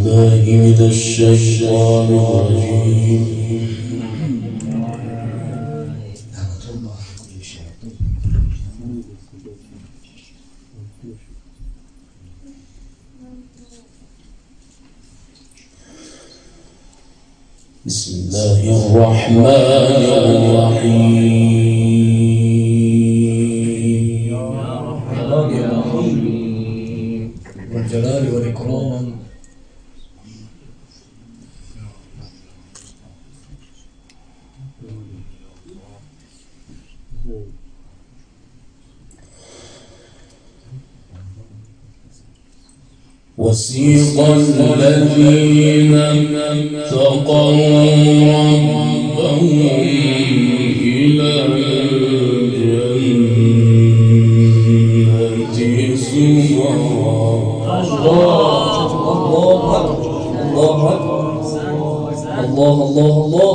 بالله من الشيطان الرجيم. بسم الله الرحمن الرحيم. يا رحمن يا رحيم والجلال والإكرام. وسيق الذين اتقوا ربهم إلى الجنة زمرا. الله.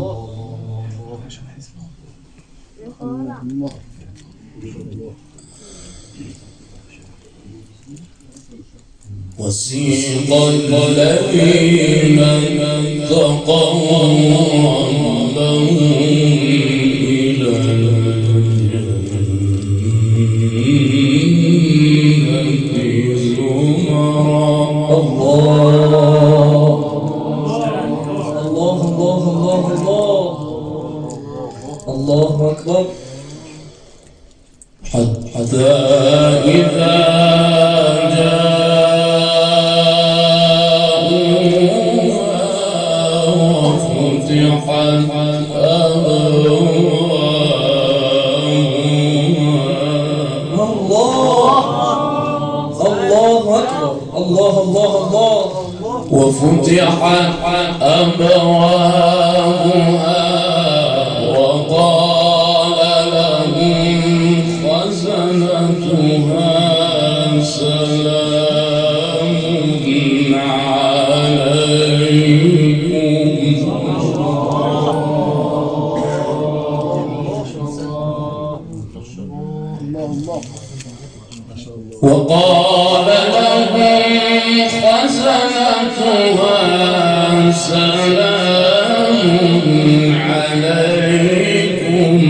وسيق الذين اتقوا ربهم إلى الجنة زمرا. الله أكبر. حتى إذا وفتحت أبوابها وقال لهم خزنتها سلام عليكم. وقال لهم خزنتها سلام عليكم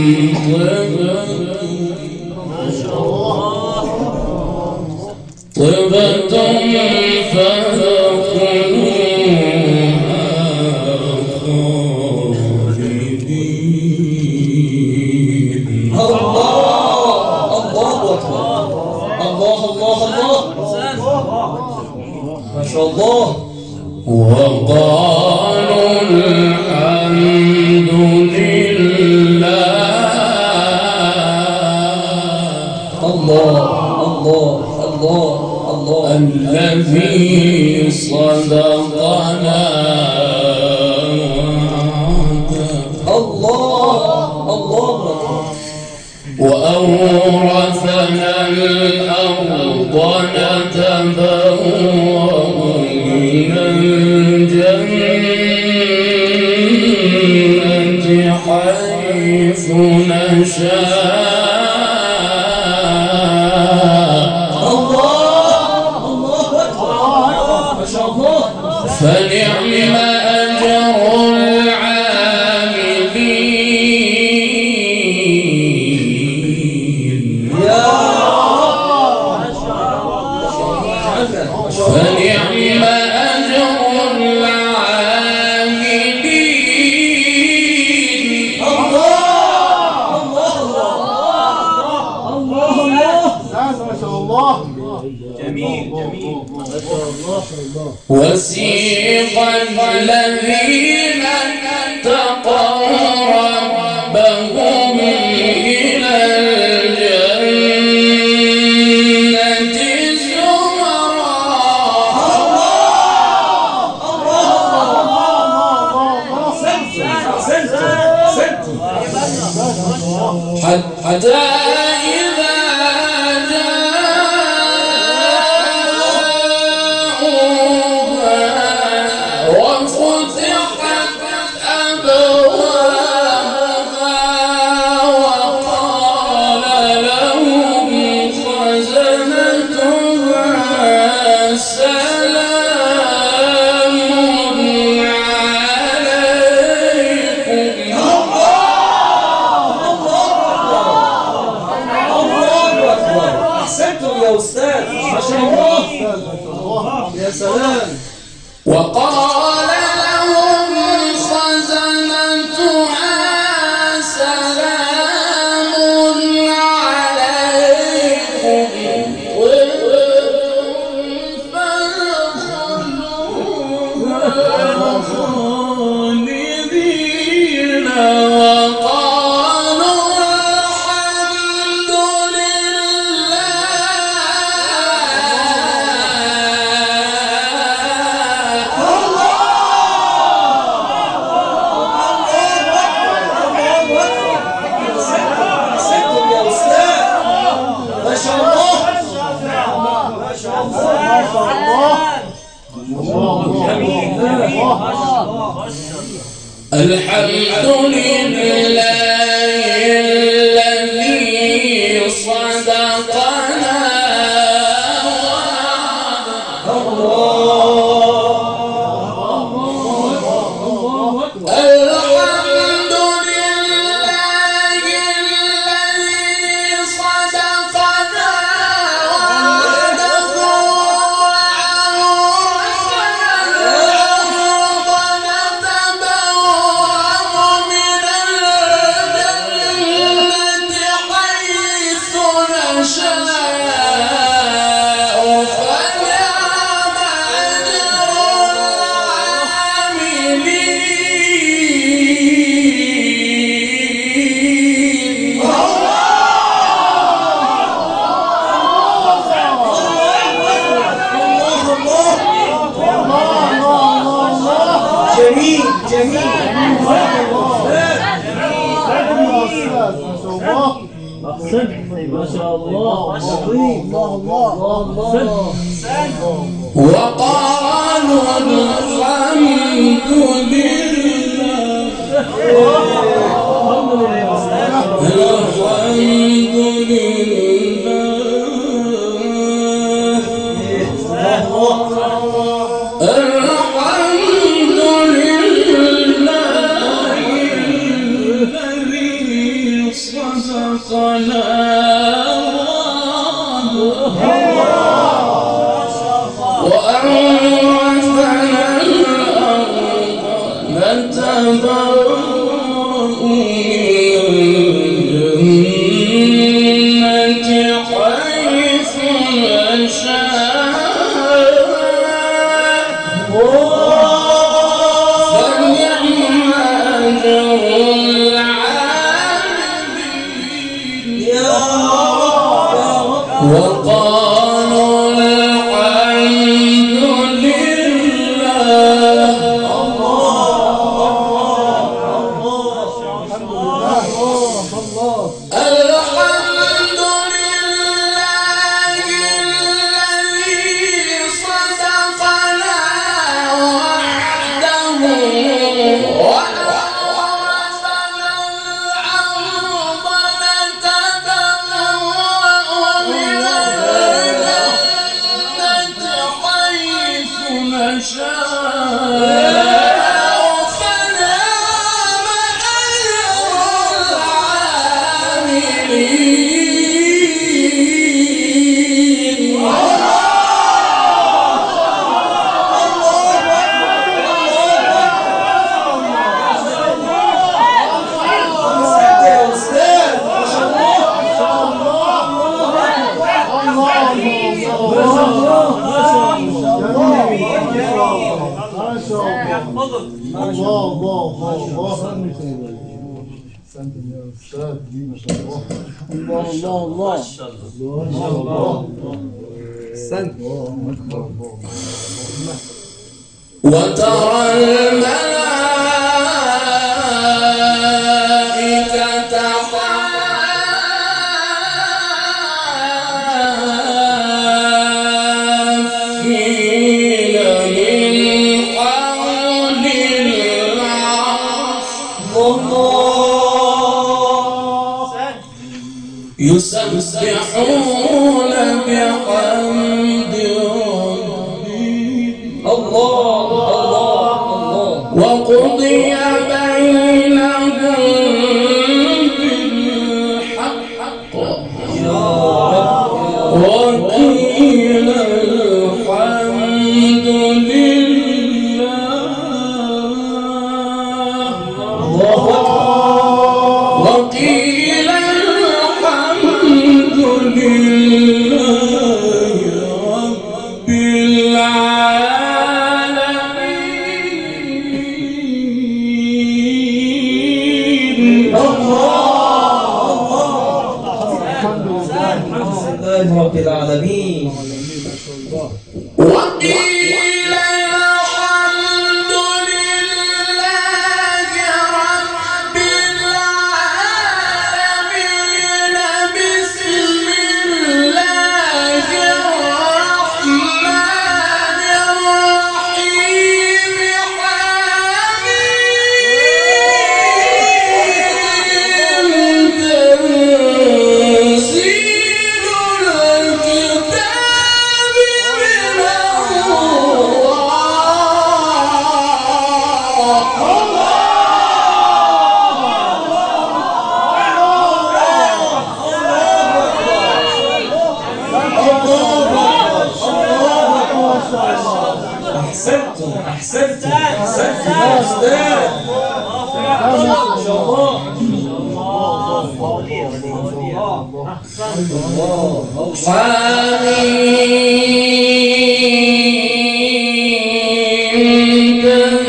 طبتم فادخلوها خالدين. ما شاء الله. وقالوا الحمد لله. الله الذي صدقنا وأورثنا الأرض نتبوأ من الجنة حيث نشاء. فنعم أجر العاملين. فنعم أجر العاملين. الله. جميل. وسيق الذين اتقوا ربهم إلى الجنة زمرا. حتى سلام يا سلام. وقال لهم خزنتها سلام عليكم فادخلوها خالدين وقالوا الحمد الحمد لله الذي صدقنا الحمد لله الذي صدقنا وعده ما شاء الله. وقالوا الحمد لله وقالوا الحمد لله الحمد لله الذي صدقنا وعده وأورثنا الأرض نتبوأ من الجنة حيث نشاء وترى الملائكة حافين من حول العرش يسبحون بحمد ربهم وقضي بينهم بالحق وقيل الحمد العالمين. وقيل الحمد لله رب العالمين. بسم الله الرحمن الرحيم. حميد تنزيل الكتاب من أحسنتم أحسنتم أحسنتم يا أستاذ. ما شاء الله. حميد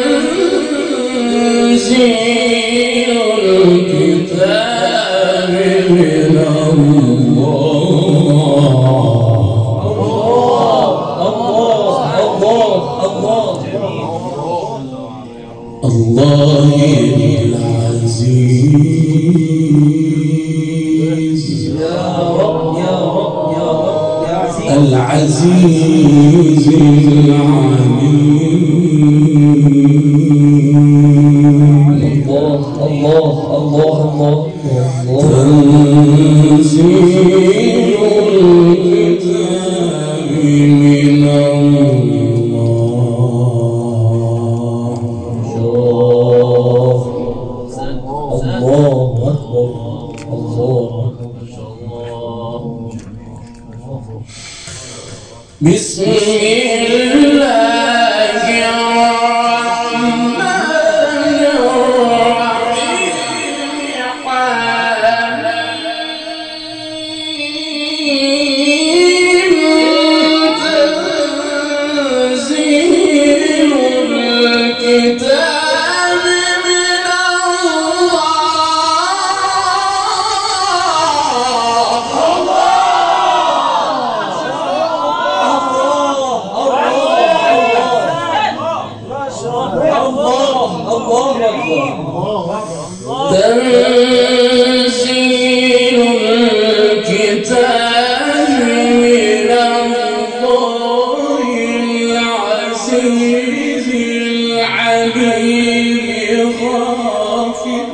تنزيل الكتاب من الله العزيز. يا رب يا رب يا رب يا عزيز. العزيز العليم. الله الله الله الله تنزيل الكتاب من الله أكبر. الله بسم الله الرحمن الرحيم. تنزيل الكتاب من تنزيل الكتاب من الله العزيز العليم. غافر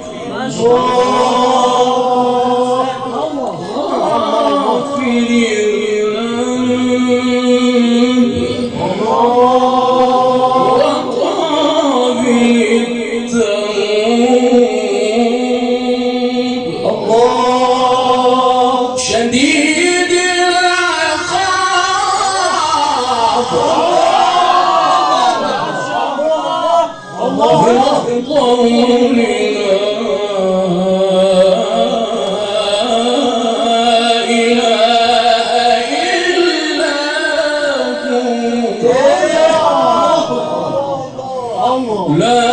شديد العقاب. الله قول لا إله إلا هو. لا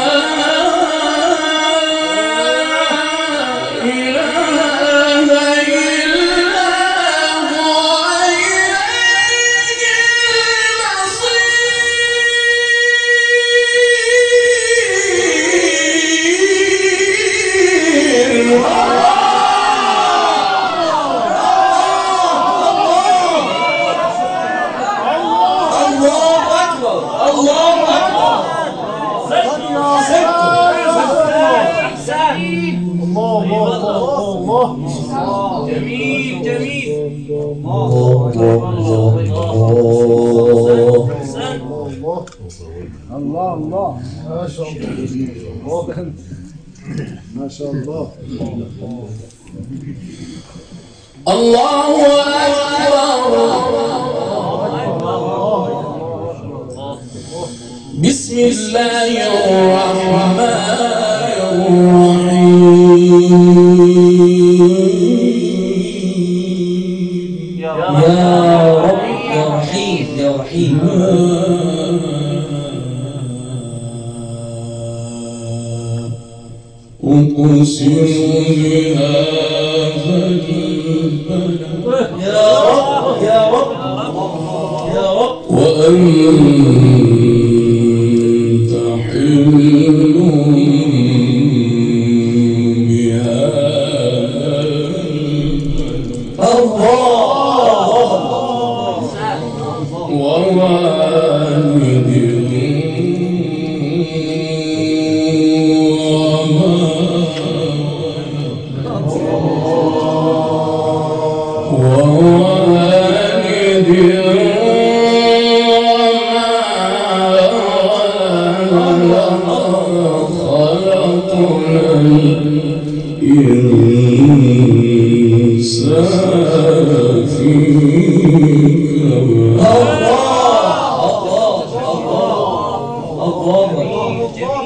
جميل جميل. الله الله ما شاء الله ما شاء الله. الله أكبر. بسم الله الرحمن الرحيم. يا رب يا رحيم يا رحيم. أقسم بهذا البلد. يا رب يا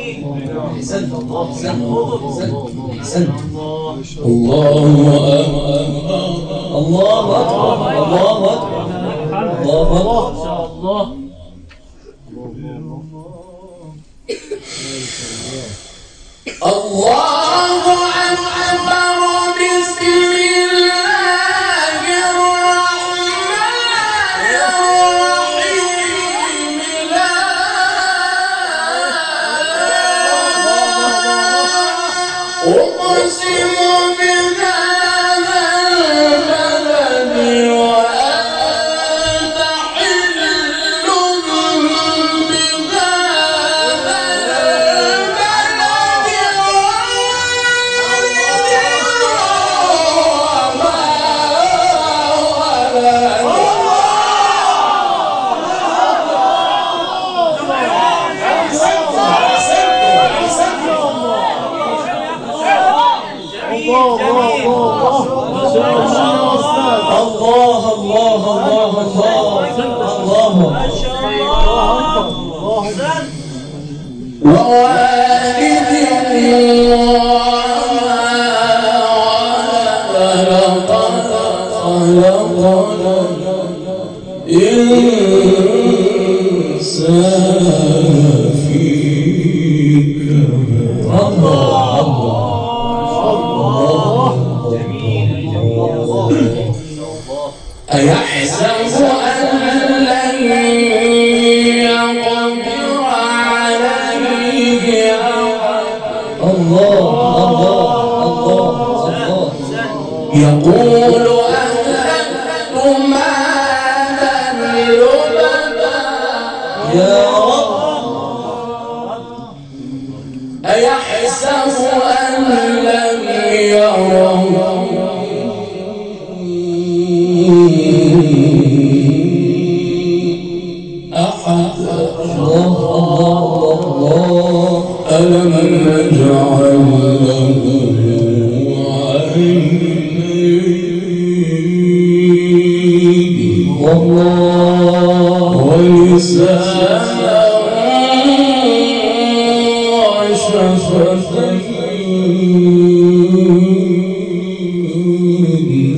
أحسنت أحسنت الله الله أكبر الله أكبر الله أكبر ما شاء الله. الله أكبر بسم الله الرحمن الرحيم لا أقسم بهذا البلد وأنت حل بهذا ووالد ولقد خلقنا الإنسان في كبد أيحسب أن لن يقدر عليه يقول أهلكت مالا لبدا يا رب أيحسب أن لم يره أحد ألم نجعل له عينين ولسانا وشفتين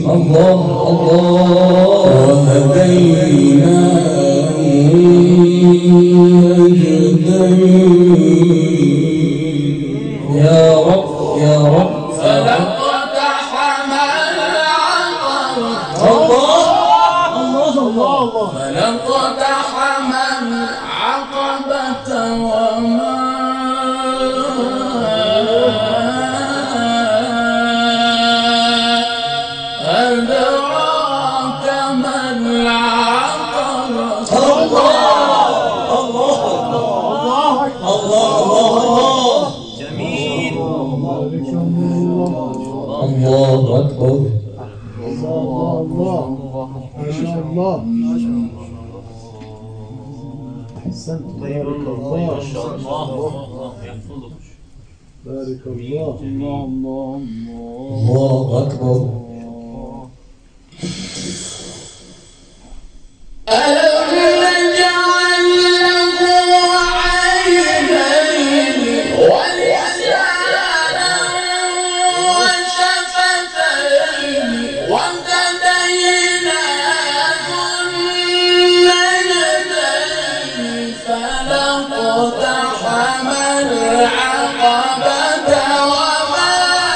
وهديناه النجدين يا رب يا رب فلقتحم العقبة فلقتحم العقبة وما أدراك ما العقبة الله أكبر الله ما شاء الله أحسنت بارك الله ما شاء الله. الله يحفظك. بارك الله الله أكبر ألم نجعل له عينين ولسانا وشفتين وهديناه النجدين فلقتحم العقبة وما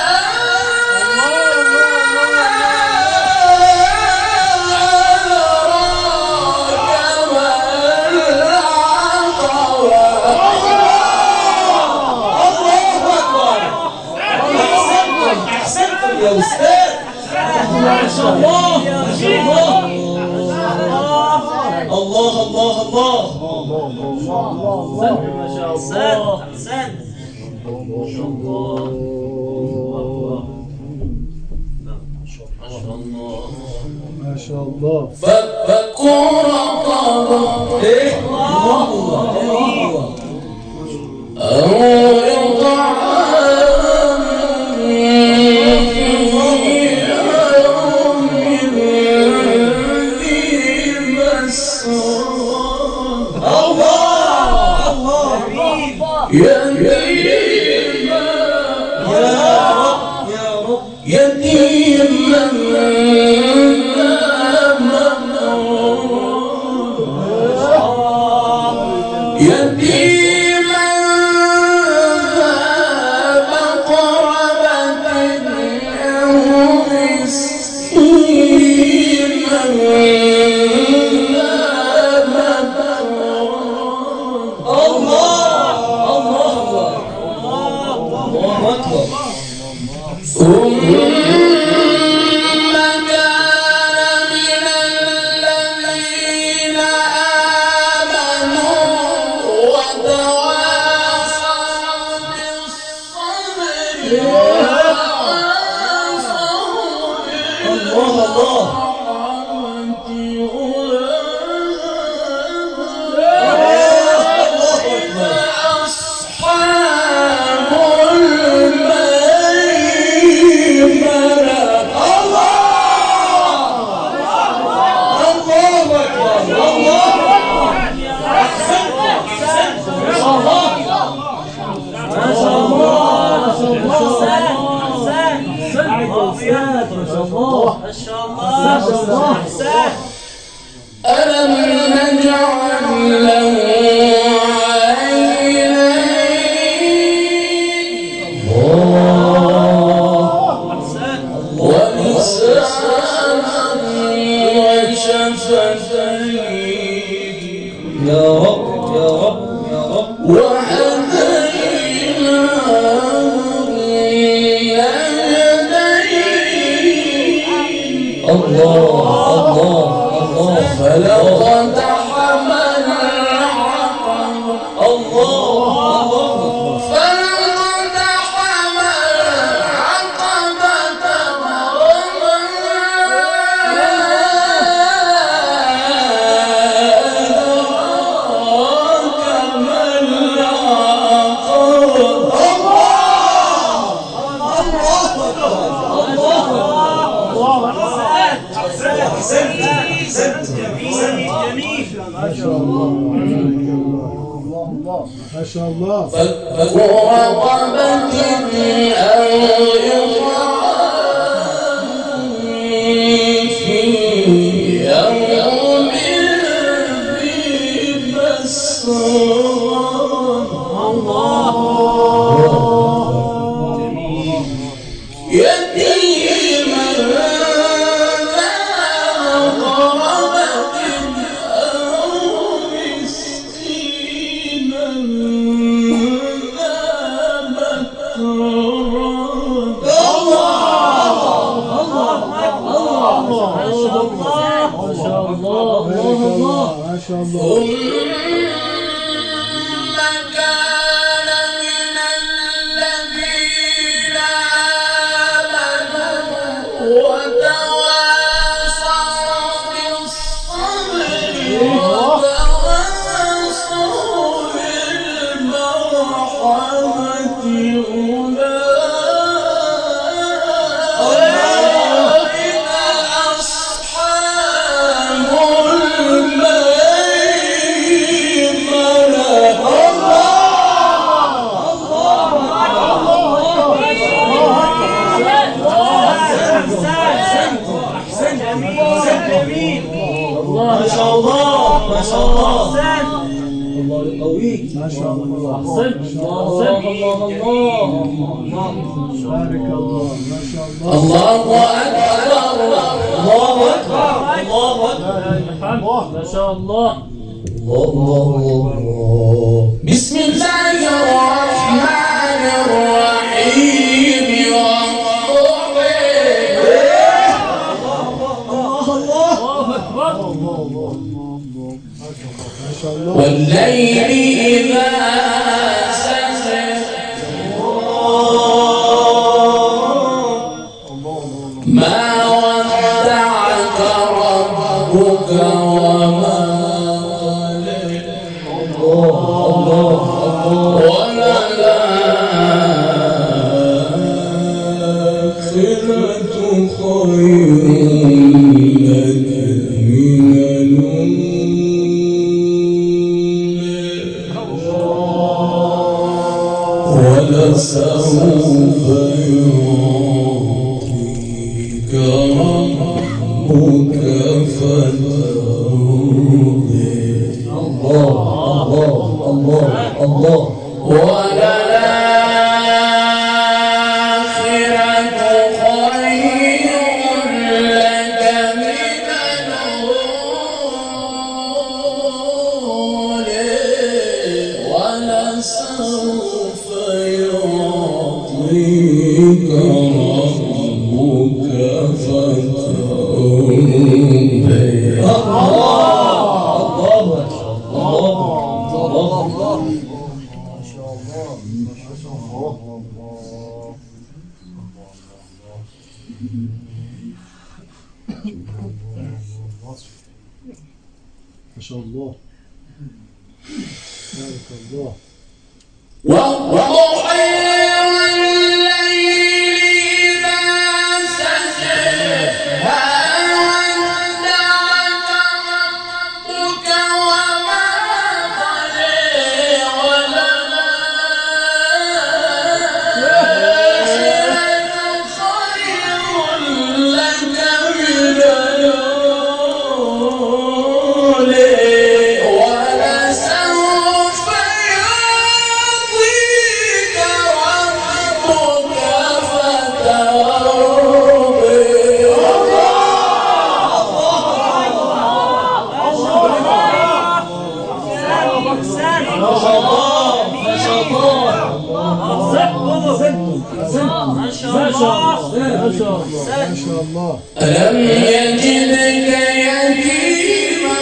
يا أستاذ ما شاء الله ما شاء الله الله الله الله ما شاء الله. أحسنت. ما شاء الله. ما شاء الله فك رقبة إيه الله الله أو إطعام في يوم ذي مسرة الله الله ألم نجعل له عينين ولسانا وشفتين يا رب يا رب يا رب وهديناه النجدين الله فلقد حمل العقبة فلقد حمل العقبة وما أدراك ما ما شاء الله فك رقبة أو إطعام في يوم ذي مسغبة يتيما ذا مقربة أو مسكينا ذا متربة ما شاء الله ثم كان من الذين آمنوا وتواصوا بالصبر وتواصوا بالمرحمة أولئك أصحاب ما شاء الله ما شاء الله الله يقويك ما شاء الله بارك الله ما شاء الله الله أكبر الله أكبر الله أكبر ما شاء الله بسم الله الرحمن الرحيم ما شاء الله والليل إذا سجى ما ودعك ربك وما وللآخرة خير لك من الأولى ولسوف يعطيك ربك فترضي. الله الله الله الله. وللآخرة خير لك من الأولى ولسوف يعطيك ربك فترضي. ما شاء الله بارك الله. وضحى الليل إذا سجى هل ودعك ربك وما قلى وللآخرة خير لك من الأولى ولسوف يعطيك ربك ما شاء الله. ألم يجدك يتيما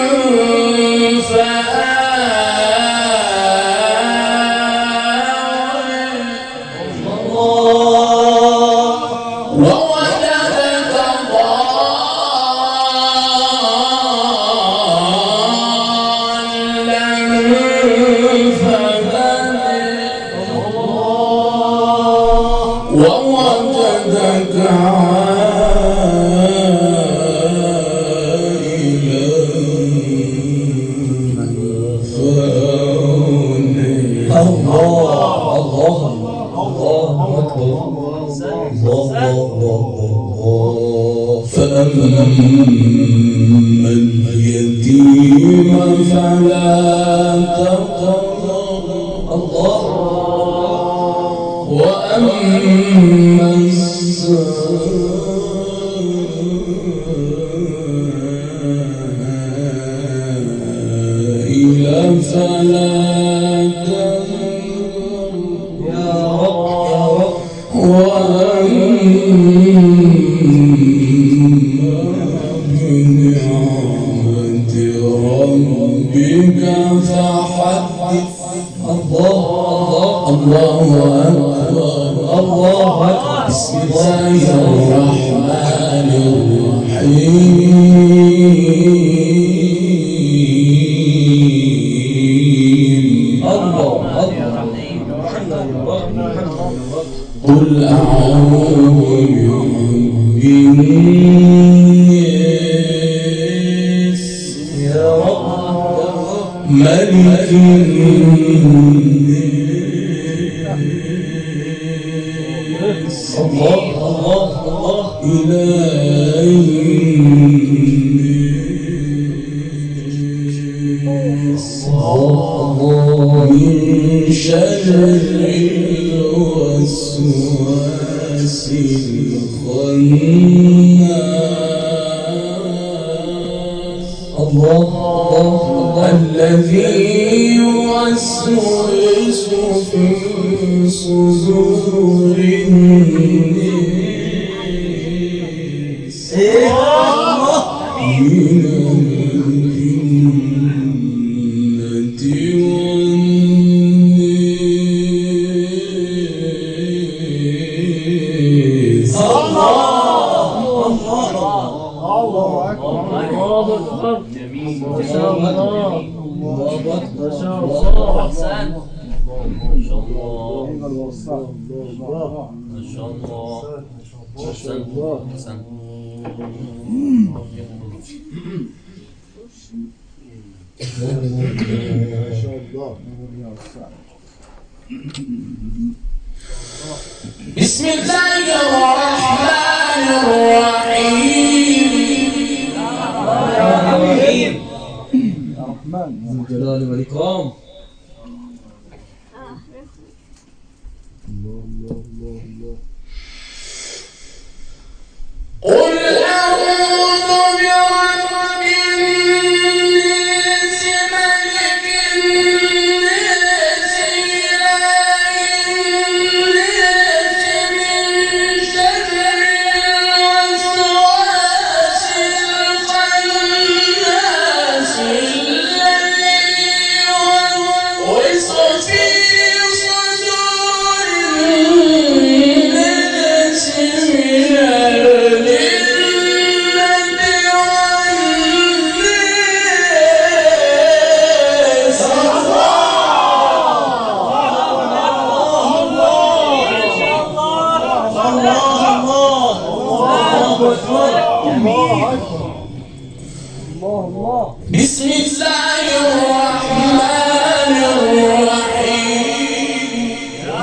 فآوى ووجدك ضالا فهدى ووجدك عائلا فأغنى. الله الله الله أكبر. فأما اليتيم فلا تقهر. الله. وأما السائل فلا تنهر. يا رب يا رب. وأما بنعمة ربك فحدث. الله الله أكبر الله أكبر. بسم الله الرحمن الرحيم. الله قل أعوذ برب الناس. يا رب ملك الناس. الله الله الله. إله الناس. الله من شر الوسواس الخناس. الله الذي يوسوس في صدور الناس من الجنة والناس. الله أكبر. جميل ما شاء الله. الله أكبر. ما شاء الله. أحسن. ما شاء الله الله ما شاء الله ما شاء الله. أحسن. ما شاء الله. بسم الله الرحمن الرحيم. الرحمن ذو الجلال والإكرام. الله الله الله الله. قل أعوذ برب الناس ملك الناس إله الناس من شر الوسواس الخناس الذي يوسوس في صدور الناس من بسم الله الرحمن الرحيم.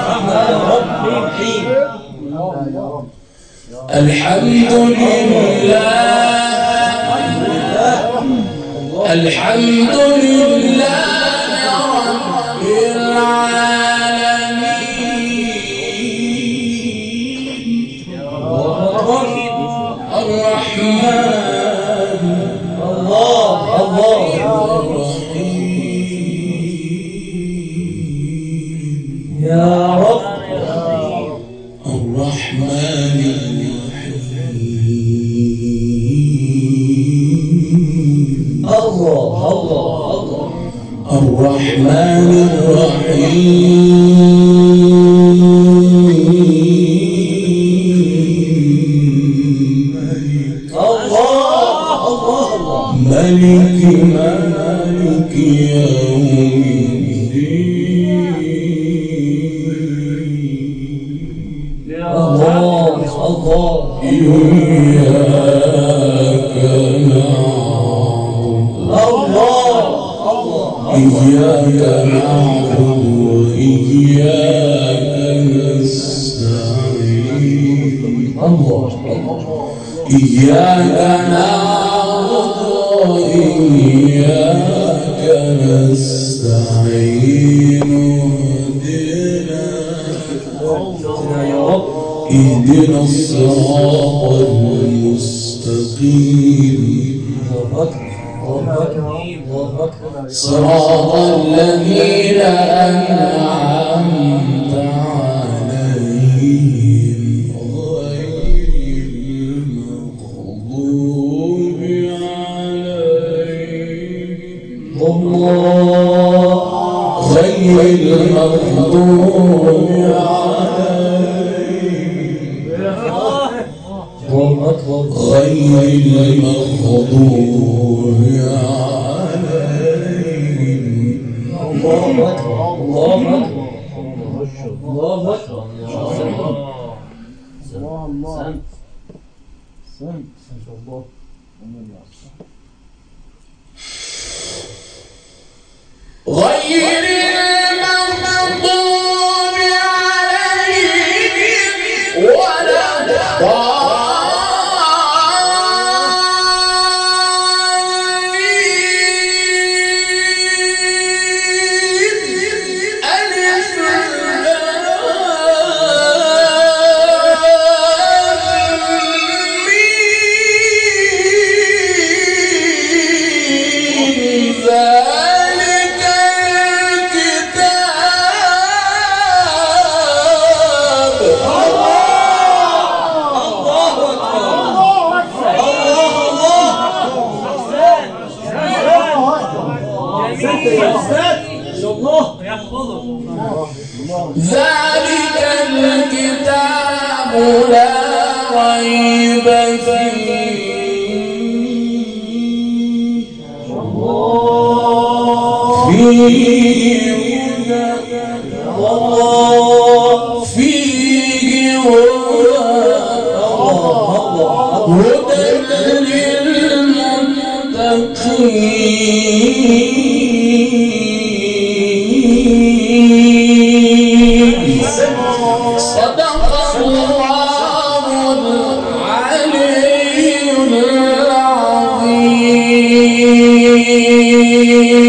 الحمد لله الحمد لله رب العالمين. الرحمن يا رب. الرحمن الرحيم. الله الله الله. الرحمن الرحيم. الله الله الله. ملك يوم الدين. الله الله. إياك نعبد إياك نعبد وإياك نستعين. الله إياك نعبد وإياك نستعين. اهدنا الصراط المستقيم. صراط الذين أنعمت عليهم غير المغضوب عليهم غير المغضوب غير المغضوب عليهم. الله أكبر الله أكبر الله أكبر. الله سنت ما شاء الله. غير المغضوب عليهم ولا ذلك الكتاب لا ريب فيه هدى للمتقين. صدق الله العلي العظيم.